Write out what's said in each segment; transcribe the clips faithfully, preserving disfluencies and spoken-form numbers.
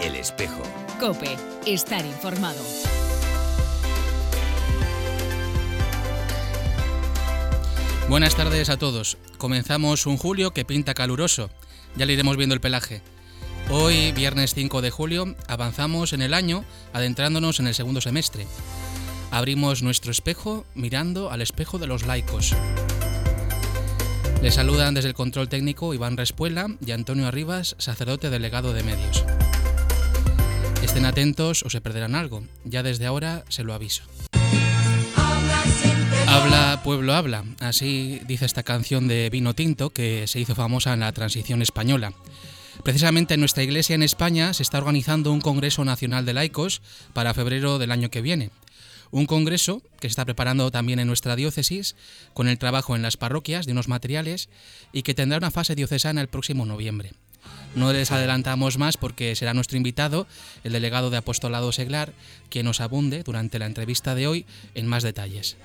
El Espejo. COPE. Estar informado. Buenas tardes a todos. Comenzamos un julio que pinta caluroso. Ya le iremos viendo el pelaje. Hoy, viernes cinco de julio, avanzamos en el año adentrándonos en el segundo semestre. Abrimos nuestro espejo mirando al espejo de los laicos. Les saludan desde el control técnico Iván Respuela y Antonio Arribas, sacerdote delegado de medios. Estén atentos o se perderán algo. Ya desde ahora se lo aviso. Habla, pueblo, habla. Así dice esta canción de Vino Tinto que se hizo famosa en la transición española. Precisamente en nuestra iglesia en España se está organizando un Congreso Nacional de Laicos para febrero del año que viene. Un congreso que se está preparando también en nuestra diócesis con el trabajo en las parroquias de unos materiales y que tendrá una fase diocesana el próximo noviembre. No les adelantamos más porque será nuestro invitado, el delegado de Apostolado Seglar, quien nos abunde durante la entrevista de hoy en más detalles.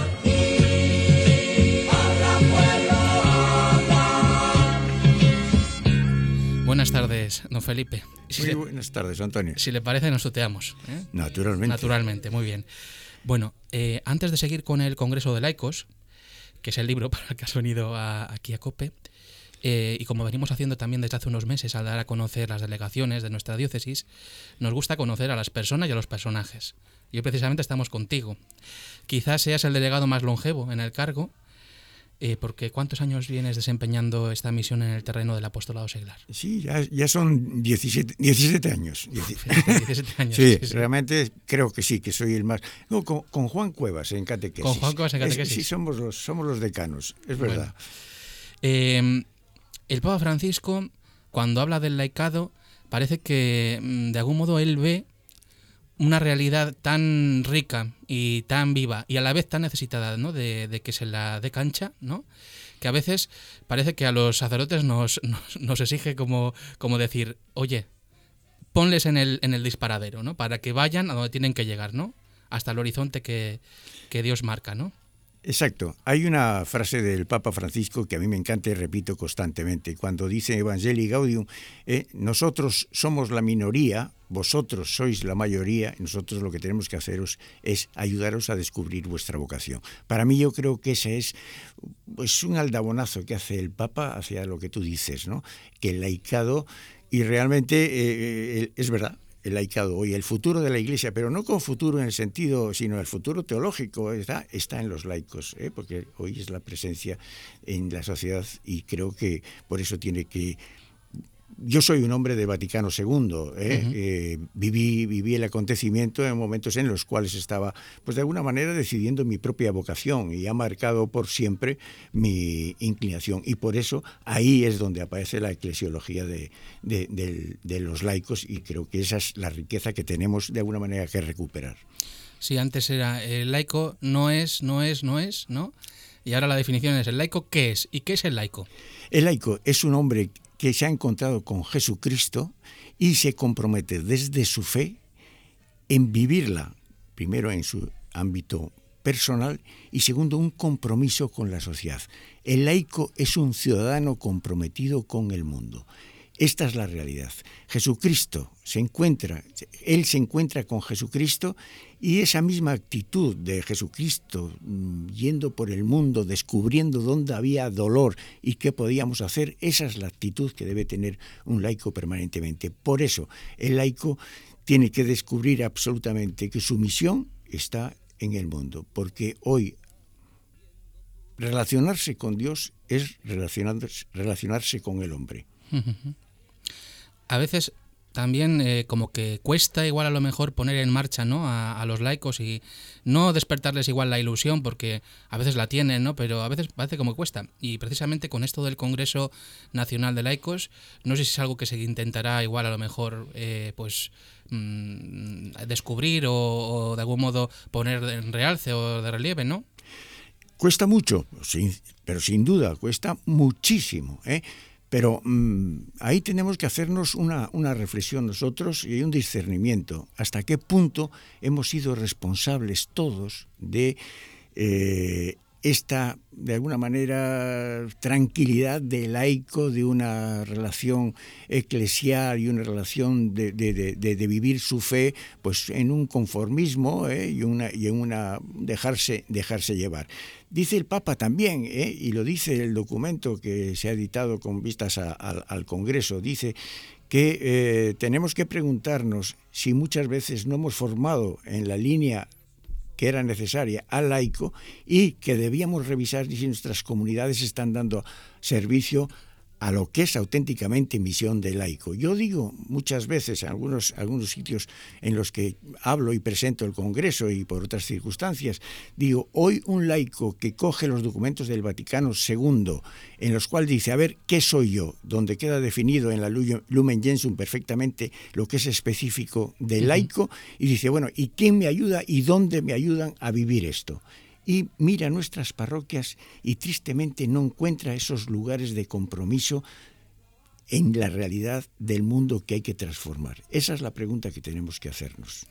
Buenas tardes, don Felipe. Si muy buenas tardes, Antonio. Si le parece, nos tuteamos, ¿eh? Naturalmente. Naturalmente, muy bien. Bueno, eh, antes de seguir con el Congreso de Laicos, que es el libro para el que has venido a, aquí a COPE, eh, y como venimos haciendo también desde hace unos meses al dar a conocer las delegaciones de nuestra diócesis, nos gusta conocer a las personas y a los personajes. Y hoy precisamente estamos contigo. Quizás seas el delegado más longevo en el cargo, Eh, porque ¿cuántos años vienes desempeñando esta misión en el terreno del apostolado seglar? Sí, ya, ya son diecisiete, diecisiete años. diecisiete años. Sí, sí, sí. Realmente creo que sí, que soy el más... No, con, con Juan Cuevas en catequesis. Con Juan Cuevas en catequesis. Es, sí, somos los, somos los decanos, es verdad. Bueno. Eh, el Papa Francisco, cuando habla del laicado, parece que de algún modo él ve una realidad tan rica y tan viva y a la vez tan necesitada, ¿no? de, de que se la dé cancha, ¿no? Que a veces parece que a los sacerdotes nos, nos, nos exige como, como decir, oye, ponles en el, en el disparadero, ¿no? Para que vayan a donde tienen que llegar, ¿no? Hasta el horizonte que, que Dios marca, ¿no? Exacto. Hay una frase del Papa Francisco que a mí me encanta y repito constantemente. Cuando dice Evangelii Gaudium, eh, nosotros somos la minoría, vosotros sois la mayoría, y nosotros lo que tenemos que haceros es ayudaros a descubrir vuestra vocación. Para mí yo creo que ese es pues, un aldabonazo que hace el Papa hacia lo que tú dices, ¿no? Que el laicado, y realmente eh, es verdad, el laicado hoy, el futuro de la Iglesia, pero no con futuro en el sentido, sino el futuro teológico, está, está en los laicos, ¿eh? Porque hoy es la presencia en la sociedad y creo que por eso tiene que... Yo soy un hombre de Vaticano segundo, ¿eh? Uh-huh. eh, viví, viví el acontecimiento en momentos en los cuales estaba, pues de alguna manera, decidiendo mi propia vocación y ha marcado por siempre mi inclinación. Y por eso ahí es donde aparece la eclesiología de, de, de, de los laicos y creo que esa es la riqueza que tenemos de alguna manera que recuperar. Sí, antes era el laico no es, no es, no es, ¿no? Y ahora la definición es el laico, ¿qué es? ¿Y qué es el laico? El laico es un hombre que se ha encontrado con Jesucristo y se compromete desde su fe en vivirla, primero en su ámbito personal y segundo un compromiso con la sociedad. El laico es un ciudadano comprometido con el mundo. Esta es la realidad. Jesucristo se encuentra, él se encuentra con Jesucristo y esa misma actitud de Jesucristo yendo por el mundo, descubriendo dónde había dolor y qué podíamos hacer, esa es la actitud que debe tener un laico permanentemente. Por eso, el laico tiene que descubrir absolutamente que su misión está en el mundo, porque hoy relacionarse con Dios es relacionarse, relacionarse con el hombre. A veces también eh, como que cuesta igual a lo mejor poner en marcha, ¿no? a, a los laicos y no despertarles igual la ilusión porque a veces la tienen, ¿no? Pero a veces parece como que cuesta. Y precisamente con esto del Congreso Nacional de Laicos, no sé si es algo que se intentará igual a lo mejor eh, pues mmm, descubrir o, o de algún modo poner en realce o de relieve, ¿no? Cuesta mucho, sin, pero sin duda cuesta muchísimo, ¿eh? Pero mmm, ahí tenemos que hacernos una, una reflexión nosotros y un discernimiento. ¿Hasta qué punto hemos sido responsables todos de eh, esta, de alguna manera, tranquilidad de laico, de una relación eclesial y una relación de, de, de, de vivir su fe pues en un conformismo ¿eh? y, una, y en una dejarse, dejarse llevar. Dice el Papa también, ¿eh? y lo dice el documento que se ha editado con vistas a, a, al Congreso, dice que eh, tenemos que preguntarnos si muchas veces no hemos formado en la línea que era necesaria al laico y que debíamos revisar si nuestras comunidades están dando servicio a lo que es auténticamente misión de laico. Yo digo muchas veces en algunos, algunos sitios en los que hablo y presento el Congreso y por otras circunstancias, digo, hoy un laico que coge los documentos del Vaticano segundo, en los cuales dice, a ver, ¿qué soy yo? Donde queda definido en la Lumen Gentium perfectamente lo que es específico del laico, y dice, bueno, ¿y quién me ayuda y dónde me ayudan a vivir esto? Y mira nuestras parroquias y tristemente no encuentra esos lugares de compromiso en la realidad del mundo que hay que transformar. Esa es la pregunta que tenemos que hacernos.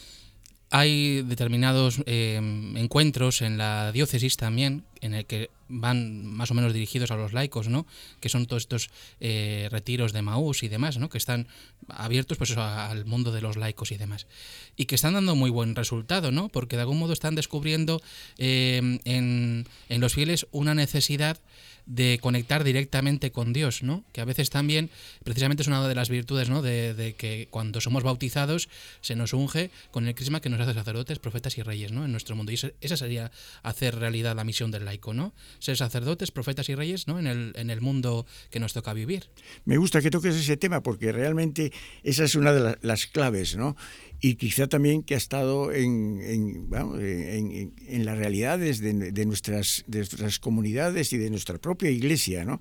Hay determinados eh, encuentros en la diócesis también, en el que van más o menos dirigidos a los laicos, ¿no? Que son todos estos eh, retiros de Maús y demás, ¿no? Que están abiertos pues eso, al mundo de los laicos y demás. Y que están dando muy buen resultado, ¿no? Porque de algún modo están descubriendo eh, en, en los fieles una necesidad de conectar directamente con Dios, ¿no? Que a veces también, precisamente es una de las virtudes, ¿no? De, de que cuando somos bautizados se nos unge con el crisma que nos hace sacerdotes, profetas y reyes, ¿no? En nuestro mundo. Y esa sería hacer realidad la misión del laico, ¿no? Ser sacerdotes, profetas y reyes, ¿no? En el, en el mundo que nos toca vivir. Me gusta que toques ese tema porque realmente esa es una de la, las claves, ¿no? Y quizá también que ha estado en, en, bueno, en, en, en las realidades de, de, nuestras, de nuestras comunidades y de nuestra propia iglesia, ¿no?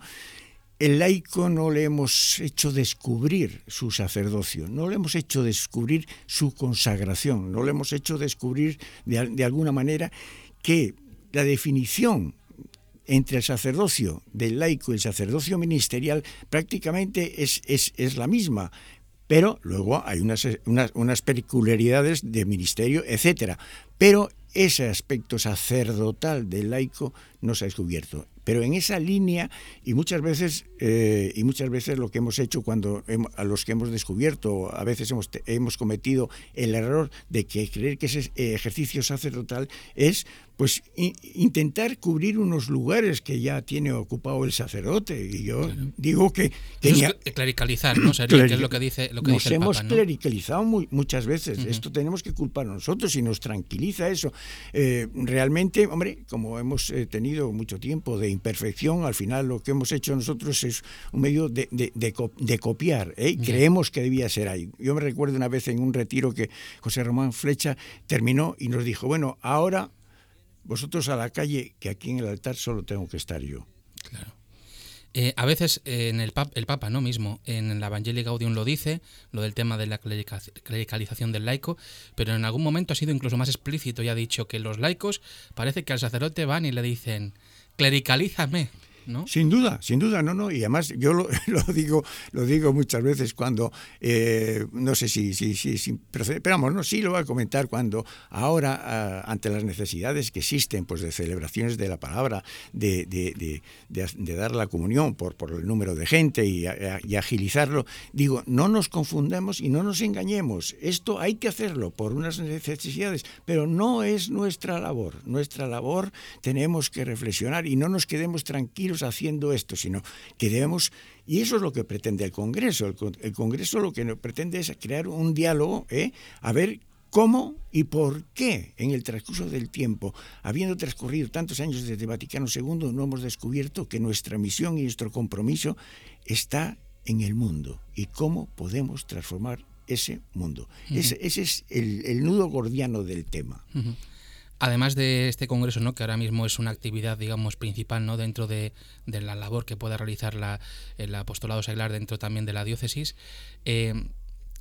El laico no le hemos hecho descubrir su sacerdocio, no le hemos hecho descubrir su consagración, no le hemos hecho descubrir de, de alguna manera que la definición entre el sacerdocio del laico y el sacerdocio ministerial prácticamente es, es, es la misma. Pero luego hay unas, unas, unas peculiaridades de ministerio, etcétera. Pero ese aspecto sacerdotal del laico no se ha descubierto. Pero en esa línea, y muchas veces eh, y muchas veces lo que hemos hecho cuando hemos, a los que hemos descubierto, a veces hemos, hemos cometido el error de que creer que ese ejercicio sacerdotal es pues in, intentar cubrir unos lugares que ya tiene ocupado el sacerdote. Y yo claro. digo que... que Eso es clericalizar, ¿no? Sería, cleric- que es lo que dice, lo que nos dice el hemos Papa, ¿no? clericalizado muy, muchas veces. Uh-huh. Esto tenemos que culpar a nosotros y nos tranquiliza eso. Eh, realmente, hombre, como hemos eh, tenido mucho tiempo de imperfección, al final lo que hemos hecho nosotros es un medio de, de, de, de copiar. ¿eh? Uh-huh. Creemos que debía ser ahí. Yo me recuerdo una vez en un retiro que José Román Flecha terminó y nos dijo, bueno, ahora vosotros a la calle, que aquí en el altar solo tengo que estar yo. Claro. Eh, a veces eh, en el, pap, el Papa no mismo, en el Evangelii Gaudium lo dice, lo del tema de la clericalización del laico, pero en algún momento ha sido incluso más explícito y ha dicho que los laicos parece que al sacerdote van y le dicen, clericalízame, ¿no? Sin duda, sin duda, no, no, y además yo lo, lo digo, lo digo muchas veces cuando, eh, no sé si, si, si, si pero vamos, no, sí lo voy a comentar cuando ahora, uh, ante las necesidades que existen, pues de celebraciones de la palabra, de, de, de, de, de dar la comunión por, por el número de gente y, y agilizarlo, digo, no nos confundamos y no nos engañemos, esto hay que hacerlo por unas necesidades, pero no es nuestra labor, nuestra labor tenemos que reflexionar y no nos quedemos tranquilos haciendo esto, sino que debemos, y eso es lo que pretende el Congreso, el, el Congreso lo que pretende es crear un diálogo, ¿eh? a ver cómo y por qué en el transcurso del tiempo, habiendo transcurrido tantos años desde Vaticano segundo, no hemos descubierto que nuestra misión y nuestro compromiso está en el mundo y cómo podemos transformar ese mundo. Uh-huh. Ese, ese es el, el nudo gordiano del tema. Uh-huh. Además de este congreso, ¿no? Que ahora mismo es una actividad, digamos, principal, ¿no? Dentro de, de la labor que pueda realizar la, el apostolado seglar dentro también de la diócesis, eh,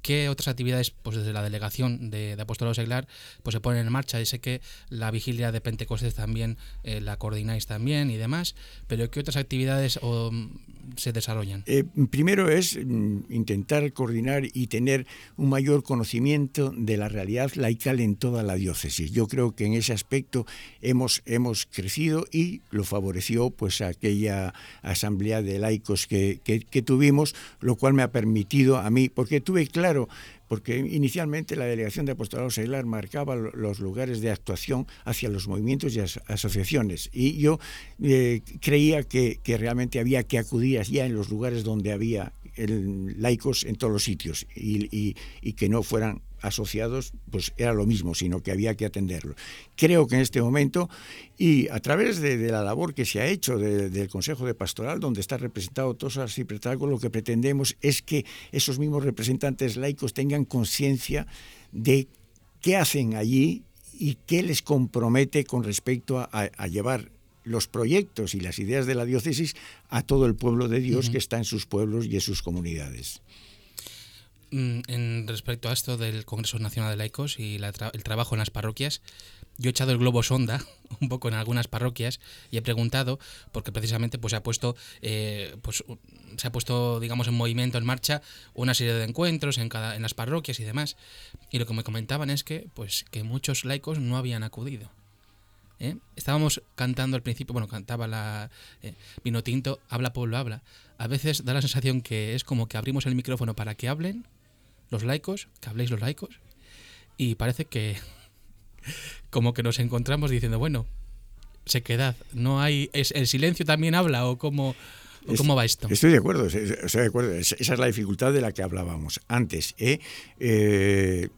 ¿qué otras actividades, pues desde la delegación de, de Apostolado Seglar, pues se ponen en marcha? Y sé que la vigilia de Pentecostés también eh, la coordináis también y demás, pero ¿qué otras actividades o, se desarrollan? Eh, primero es mm, intentar coordinar y tener un mayor conocimiento de la realidad laical en toda la diócesis. Yo creo que en ese aspecto hemos, hemos crecido y lo favoreció pues aquella asamblea de laicos que, que, que tuvimos, lo cual me ha permitido a mí, porque tuve claro, porque inicialmente la Delegación de Apostolado Seglar marcaba los lugares de actuación hacia los movimientos y as asociaciones, y yo eh, creía que, que realmente había que acudir ya en los lugares donde había el, laicos en todos los sitios, y, y, y que no fueran asociados, pues era lo mismo, sino que había que atenderlo. Creo que en este momento, y a través de, de la labor que se ha hecho de, del Consejo de Pastoral, donde está representado todos los arciprestazgos, lo que pretendemos es que esos mismos representantes laicos tengan conciencia de qué hacen allí y qué les compromete con respecto a, a, a llevar los proyectos y las ideas de la diócesis a todo el pueblo de Dios, uh-huh, que está en sus pueblos y en sus comunidades. En respecto a esto del Congreso Nacional de Laicos y la tra el trabajo en las parroquias, yo he echado el globo sonda un poco en algunas parroquias y he preguntado, porque precisamente pues se ha puesto eh, pues se ha puesto digamos en movimiento, en marcha, una serie de encuentros en cada en las parroquias y demás, y lo que me comentaban es que pues que muchos laicos no habían acudido. ¿Eh? Estábamos cantando al principio, bueno, cantaba la eh, Vino Tinto, habla pueblo, habla. A veces da la sensación que es como que abrimos el micrófono para que hablen los laicos, que habléis los laicos, y parece que como que nos encontramos diciendo, bueno, sequedad, no hay, es, el silencio también habla, o cómo, o cómo va esto. Estoy de acuerdo, estoy de acuerdo. Esa es la dificultad de la que hablábamos antes. ¿eh? Eh,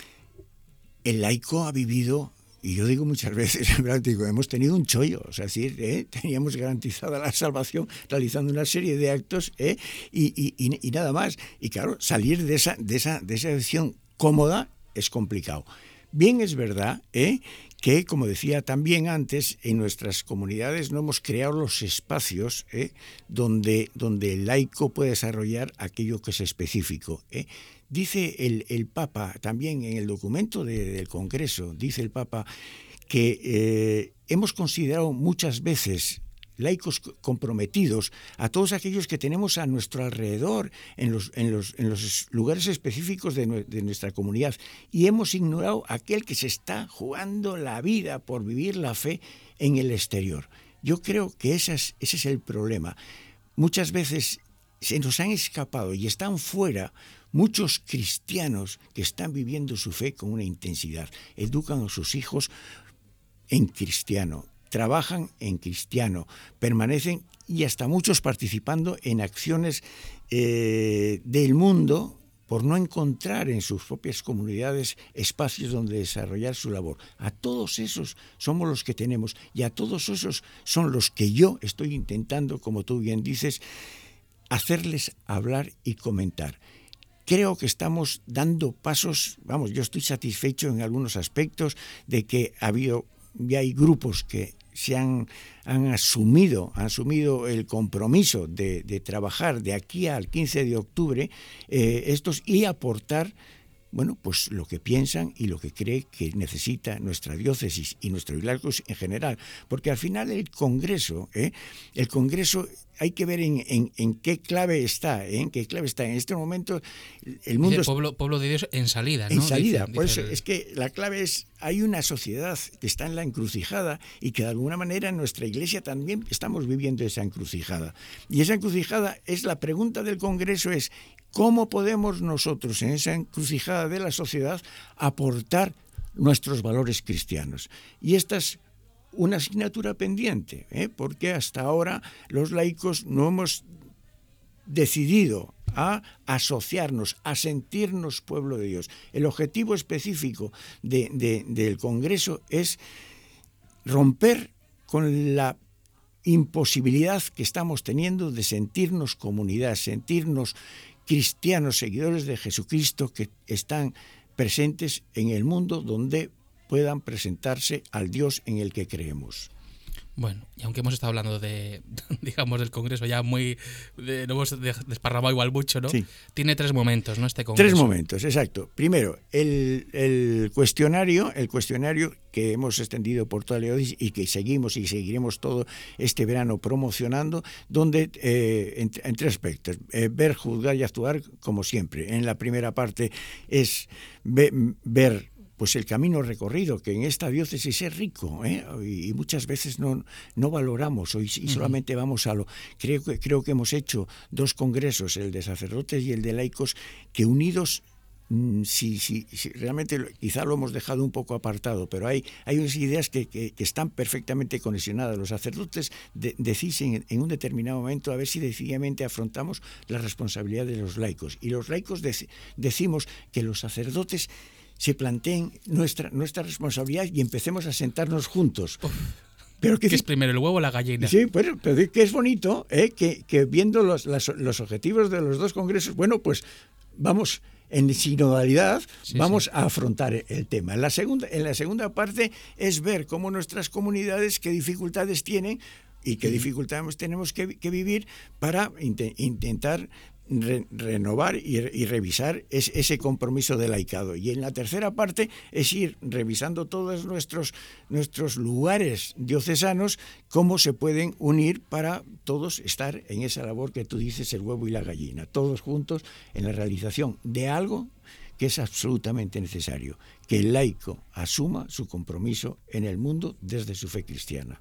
el laico ha vivido, y yo digo muchas veces, digo, hemos tenido un chollo, o sea, es decir, ¿eh? teníamos garantizada la salvación realizando una serie de actos ¿eh? y, y, y, y nada más. Y claro, salir de esa, de esa, de esa acción cómoda es complicado. Bien es verdad ¿eh? que, como decía también antes, en nuestras comunidades no hemos creado los espacios ¿eh? donde, donde el laico puede desarrollar aquello que es específico. ¿eh? Dice el, el Papa, también en el documento de, del Congreso, dice el Papa que eh, hemos considerado muchas veces laicos comprometidos a todos aquellos que tenemos a nuestro alrededor en los, en los, en los lugares específicos de, de nuestra comunidad, y hemos ignorado aquel que se está jugando la vida por vivir la fe en el exterior. Yo creo que ese es, ese es el problema. Muchas veces se nos han escapado y están fuera muchos cristianos que están viviendo su fe con una intensidad, educan a sus hijos en cristiano, trabajan en cristiano, permanecen y hasta muchos participando en acciones eh, del mundo por no encontrar en sus propias comunidades espacios donde desarrollar su labor. A todos esos somos los que tenemos, y a todos esos son los que yo estoy intentando, como tú bien dices, hacerles hablar y comentar. Creo que estamos dando pasos, vamos, yo estoy satisfecho en algunos aspectos de que ha habido, ya hay grupos que se han, han asumido, han asumido el compromiso de, de trabajar de aquí al quince de octubre eh, estos y aportar, bueno, pues lo que piensan y lo que cree que necesita nuestra diócesis y nuestros laicos en general, porque al final el Congreso, ¿eh? el Congreso hay que ver en, en, en qué clave está, ¿eh? en qué clave está. En este momento el mundo... Dice, pueblo, pueblo de Dios en salida, ¿no? En salida, dice, por dice eso el... es que la clave es, hay una sociedad que está en la encrucijada y que de alguna manera en nuestra iglesia también estamos viviendo esa encrucijada. Y esa encrucijada es, la pregunta del Congreso es, ¿cómo podemos nosotros en esa encrucijada de la sociedad aportar nuestros valores cristianos? Y esta es una asignatura pendiente, ¿eh? porque hasta ahora los laicos no hemos decidido a asociarnos, a sentirnos pueblo de Dios. El objetivo específico de, de, del Congreso es romper con la imposibilidad que estamos teniendo de sentirnos comunidad, sentirnos cristianos, seguidores de Jesucristo que están presentes en el mundo donde puedan presentarse al Dios en el que creemos. Bueno, y aunque hemos estado hablando de, digamos, del Congreso ya muy, de, lo hemos desparramado igual mucho, ¿no? Sí. Tiene tres momentos, ¿no? Este Congreso. Tres momentos, exacto. Primero, el, el cuestionario, el cuestionario que hemos extendido por toda la diócesis y que seguimos y seguiremos todo este verano promocionando, donde eh, en, en tres aspectos: eh, ver, juzgar y actuar como siempre. En la primera parte es ve, ver pues el camino recorrido, que en esta diócesis es rico, ¿eh? y, y muchas veces no, no valoramos, y, y solamente vamos a lo... Creo que, creo que hemos hecho dos congresos, el de sacerdotes y el de laicos, que unidos... Sí, sí, sí, realmente quizá lo hemos dejado un poco apartado, pero hay, hay unas ideas que, que, que están perfectamente conexionadas. Los sacerdotes de, decís en, en un determinado momento a ver si decididamente afrontamos la responsabilidad de los laicos, y los laicos dec, decimos que los sacerdotes se planteen nuestra, nuestra responsabilidad y empecemos a sentarnos juntos. Uf. Pero que ¿Qué es primero, el huevo o la gallina? Sí, pero, pero que es bonito, ¿eh? que, que viendo los, las, los objetivos de los dos congresos, bueno, pues vamos en sinodalidad, sí, vamos sí. a afrontar el tema. En la segunda, en la segunda parte es ver cómo nuestras comunidades, qué dificultades tienen y qué sí. dificultades tenemos que, que vivir para int- intentar Re, renovar y, y revisar es, ese compromiso de laicado. Y en la tercera parte es ir revisando todos nuestros, nuestros lugares diocesanos, cómo se pueden unir para todos estar en esa labor que tú dices, el huevo y la gallina, todos juntos en la realización de algo que es absolutamente necesario, que el laico asuma su compromiso en el mundo desde su fe cristiana.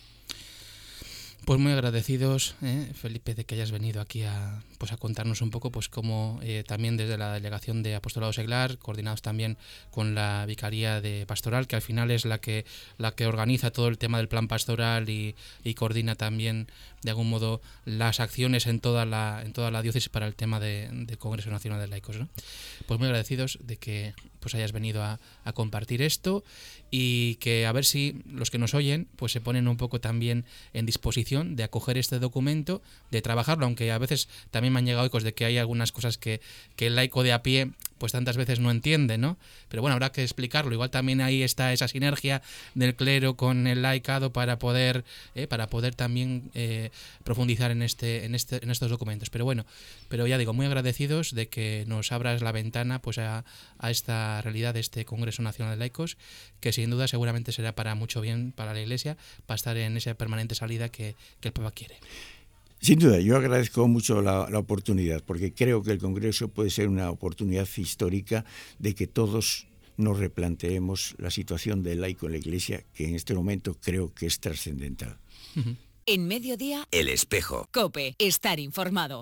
Pues muy agradecidos, eh, Felipe, de que hayas venido aquí a, pues a contarnos un poco pues cómo eh, también desde la Delegación de Apostolado Seglar, coordinados también con la Vicaría de Pastoral, que al final es la que la que organiza todo el tema del plan pastoral y, y coordina también de algún modo las acciones en toda la en toda la diócesis para el tema de, de Congreso Nacional de Laicos, ¿no? Pues muy agradecidos de que pues hayas venido a, a compartir esto, y que a ver si los que nos oyen pues se ponen un poco también en disposición de acoger este documento, de trabajarlo, aunque a veces también me han llegado ecos de que hay algunas cosas que, que el laico de a pie pues tantas veces no entiende, ¿no? Pero bueno, habrá que explicarlo. Igual también ahí está esa sinergia del clero con el laicado para poder eh, para poder también eh, profundizar en este en este en estos documentos. Pero bueno, pero ya digo, muy agradecidos de que nos abras la ventana pues a, a esta realidad de este Congreso Nacional de Laicos, que sin duda seguramente será para mucho bien para la Iglesia, para estar en esa permanente salida que, que el Papa quiere. Sin duda, yo agradezco mucho la, la oportunidad, porque creo que el Congreso puede ser una oportunidad histórica de que todos nos replanteemos la situación del laico en la Iglesia, que en este momento creo que es trascendental. Uh-huh. En Mediodía, El Espejo. COPE, estar informado.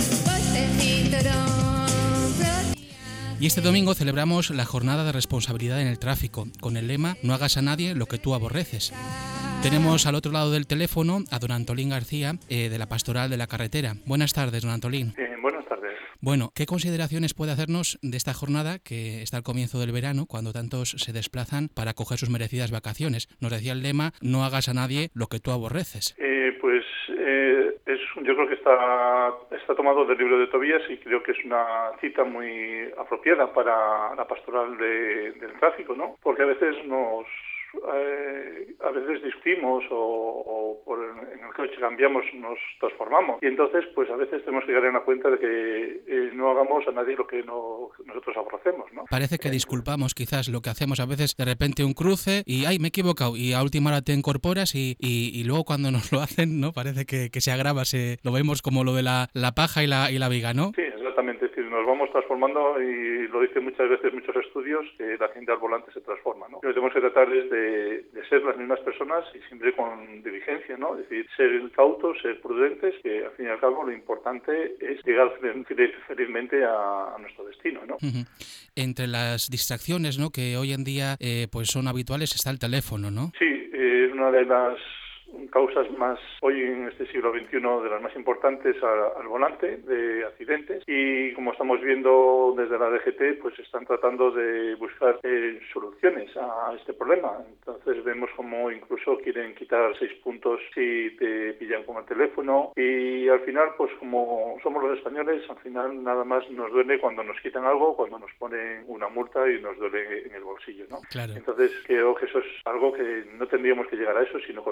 Y este domingo celebramos la Jornada de Responsabilidad en el Tráfico, con el lema "No hagas a nadie lo que tú aborreces". Tenemos al otro lado del teléfono a don Antolín García, eh, de la Pastoral de la Carretera. Buenas tardes, don Antolín. Eh, buenas tardes. Bueno, ¿qué consideraciones puede hacernos de esta jornada que está al comienzo del verano, cuando tantos se desplazan para coger sus merecidas vacaciones? Nos decía el lema, no hagas a nadie lo que tú aborreces. Eh, pues eh, es, yo creo que está, está tomado del libro de Tobías, y creo que es una cita muy apropiada para la pastoral de, del tráfico, ¿no? Porque a veces nos... Eh, a veces discutimos o, o por en el coche cambiamos, nos transformamos, y entonces pues a veces tenemos que dar en la cuenta de que eh, no hagamos a nadie lo que no, nosotros aborrecemos, ¿no? Parece que disculpamos quizás lo que hacemos a veces, de repente un cruce y ay, me he equivocado, y a última hora te incorporas y, y, y luego cuando nos lo hacen, ¿no? Parece que, que se agrava, se, lo vemos como lo de la, la paja y la, y la viga, ¿no? Sí, exactamente, es decir, nos vamos transformando, y lo dicen muchas veces muchos estudios, que la gente al volante se transforma, ¿no? Lo que tenemos que tratar es de De, de ser las mismas personas, y siempre con diligencia, ¿no? Es decir, ser cautos, ser prudentes, que al fin y al cabo lo importante es llegar felizmente a, a nuestro destino, ¿no? Uh-huh. Entre las distracciones, ¿no?, que hoy en día eh, pues son habituales, está el teléfono, ¿no? Sí, es eh, una de las causas más, hoy en este siglo veintiuno, de las más importantes a, al volante de accidentes, y como estamos viendo desde la D G T, pues están tratando de buscar eh, soluciones a este problema. Entonces vemos como incluso quieren quitar seis puntos si te pillan con el teléfono, y al final pues como somos los españoles, al final nada más nos duele cuando nos quitan algo, cuando nos ponen una multa y nos duele en el bolsillo, ¿no? Claro. Entonces creo que eso es algo que no tendríamos que llegar a eso, sino conciencia, ¿no?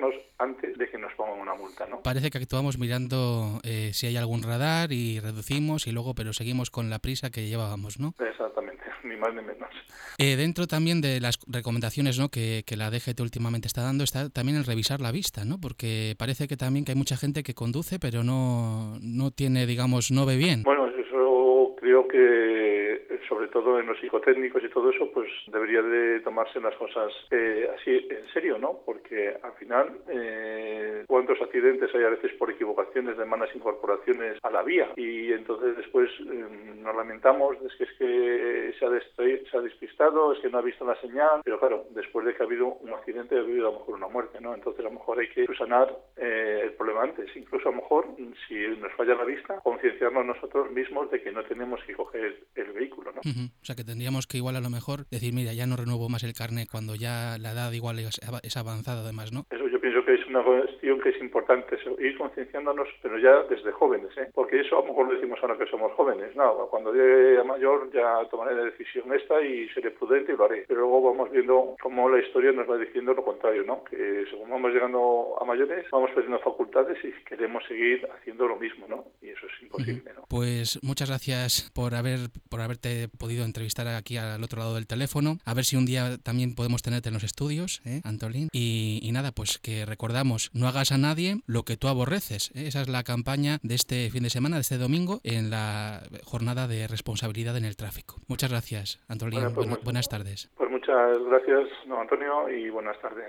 concienciarnos antes de que nos pongan una multa, ¿no? Parece que actuamos mirando eh, si hay algún radar y reducimos y luego, pero seguimos con la prisa que llevábamos, ¿no? Exactamente, ni más ni menos. Eh, dentro también de las recomendaciones, ¿no?, que, que la D G T últimamente está dando, está también el revisar la vista, ¿no? Porque parece que también que hay mucha gente que conduce, pero no, no tiene, digamos, no ve bien. Bueno, eso creo que sobre todo en los psicotécnicos y todo eso, pues debería de tomarse las cosas eh, así en serio, ¿no? Porque al final, eh, cuántos accidentes hay a veces por equivocaciones de malas incorporaciones a la vía, y entonces después eh, nos lamentamos, es que es que se ha, dest- se ha despistado, es que no ha visto la señal, pero claro, después de que ha habido un accidente ha habido a lo mejor una muerte, ¿no? Entonces a lo mejor hay que sanar eh, el problema antes, incluso a lo mejor si nos falla la vista, concienciarnos nosotros mismos de que no tenemos que coger el vehículo, ¿no? Uh-huh. O sea que tendríamos que igual a lo mejor decir, mira, ya no renuevo más el carnet cuando ya la edad igual es, es avanzada además, ¿no? Eso yo pienso que es una cuestión que es importante, eso, ir concienciándonos, pero ya desde jóvenes, ¿eh? Porque eso a lo mejor lo decimos ahora que somos jóvenes, no, cuando llegue a mayor ya tomaré la decisión esta y seré prudente y lo haré, pero luego vamos viendo cómo la historia nos va diciendo lo contrario, ¿no? Que según vamos llegando a mayores, vamos perdiendo facultades y queremos seguir haciendo lo mismo, ¿no? Y eso es imposible, ¿no? Pues muchas gracias por haber por haberte podido entrevistar aquí al otro lado del teléfono. A ver si un día también podemos tenerte en los estudios, ¿eh, Antolín? Y, y nada, pues que recordamos, no hagas a nadie lo que tú aborreces, ¿eh? Esa es la campaña de este fin de semana, de este domingo, en la jornada de responsabilidad en el tráfico. Muchas gracias, Antolín. Bueno, pues, Buena, buenas tardes. Pues muchas gracias, don Antonio, y buenas tardes.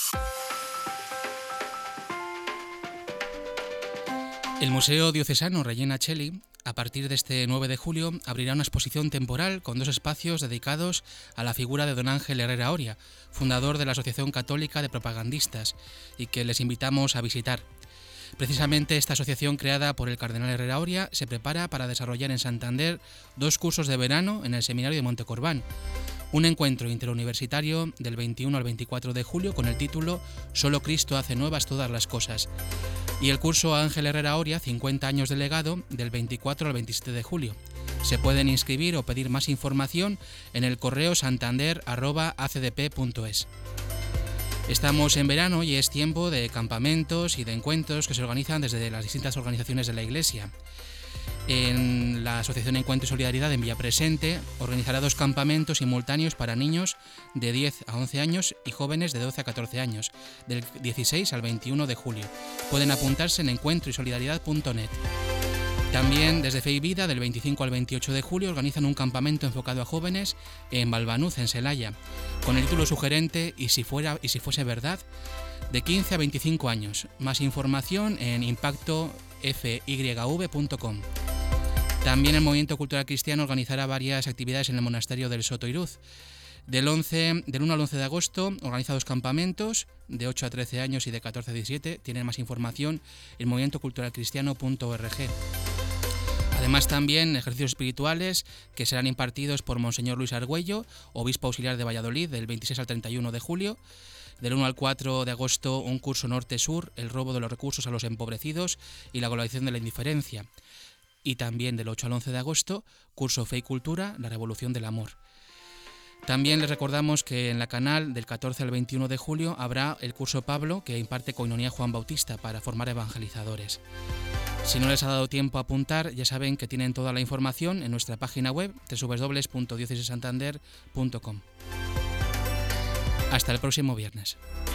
El Museo Diocesano Regina Coeli, a partir de este nueve de julio, abrirá una exposición temporal con dos espacios dedicados a la figura de don Ángel Herrera Oria, fundador de la Asociación Católica de Propagandistas, y que les invitamos a visitar. Precisamente esta asociación, creada por el cardenal Herrera Oria, se prepara para desarrollar en Santander dos cursos de verano en el Seminario de Montecorbán. Un encuentro interuniversitario del veintiuno al veinticuatro de julio con el título Solo Cristo hace nuevas todas las cosas. Y el curso Ángel Herrera Oria, cincuenta años de legado, del veinticuatro al veintisiete de julio. Se pueden inscribir o pedir más información en el correo santander arroba a c d p punto es. Estamos en verano y es tiempo de campamentos y de encuentros que se organizan desde las distintas organizaciones de la Iglesia. En la Asociación Encuentro y Solidaridad en Villapresente organizará dos campamentos simultáneos para niños de diez a once años y jóvenes de doce a catorce años, del dieciséis al veintiuno de julio. Pueden apuntarse en encuentro y solidaridad punto net. También desde Fe y Vida, del veinticinco al veintiocho de julio, organizan un campamento enfocado a jóvenes en Balbanuz, en Celaya, con el título sugerente ¿Y si fuera y si fuese verdad?, de quince a veinticinco años. Más información en impacto f y v punto com. También el Movimiento Cultural Cristiano organizará varias actividades en el Monasterio del Sotoiruz. Del, once, del uno al once de agosto organiza dos campamentos de ocho a trece años y de catorce a diecisiete. Tienen más información en movimiento cultural cristiano punto org. Además también ejercicios espirituales que serán impartidos por Monseñor Luis Argüello, obispo auxiliar de Valladolid, del veintiséis al treinta y uno de julio. Del uno al cuatro de agosto un curso norte-sur, el robo de los recursos a los empobrecidos y la globalización de la indiferencia. Y también del ocho al once de agosto, curso Fe y Cultura, la revolución del amor. También les recordamos que en la Canal del catorce al veintiuno de julio habrá el curso Pablo que imparte Coinonía Juan Bautista para formar evangelizadores. Si no les ha dado tiempo a apuntar, ya saben que tienen toda la información en nuestra página web doble u doble u doble u punto diócesis santander punto com. Hasta el próximo viernes.